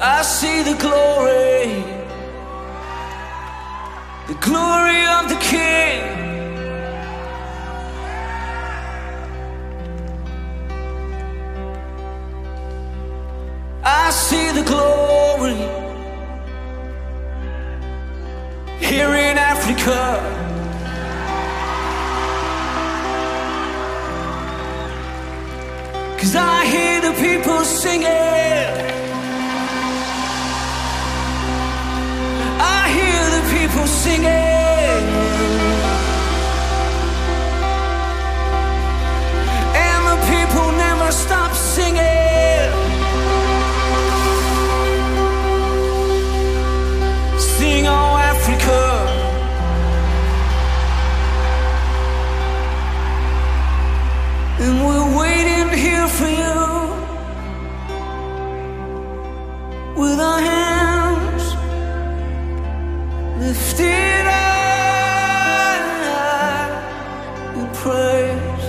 I see the glory of the King. I see the glory here in Africa. Cause I hear the people singing, I hear the people singing, and the people never stop singing. Sing, oh Africa. And we're waiting here for you, with our hands lifted high in praise.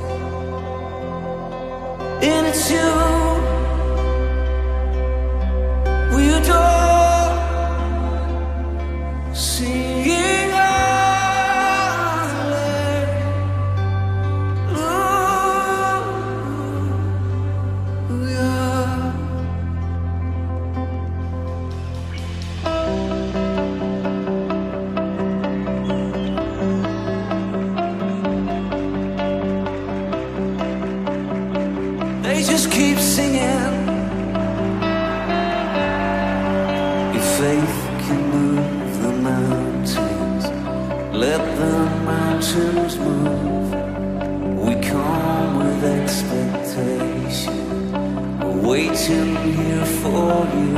And it's you we adore, singing hallelujah. They just keep singing. If faith can move the mountains, let the mountains move. We come with expectation, we're waiting here for you.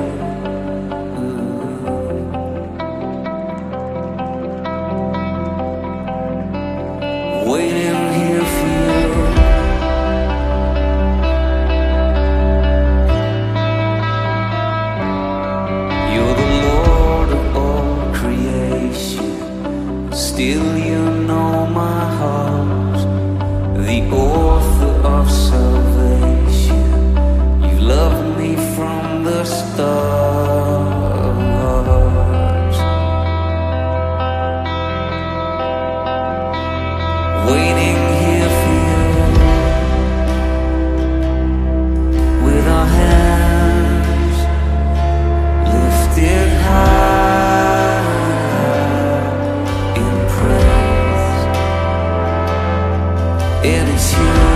Waiting here for you. You're the Lord of all creation. Still you know my heart, the author of salvation. You've loved me from the start. Waiting here for you, with our hands lifted high in praise. And it's you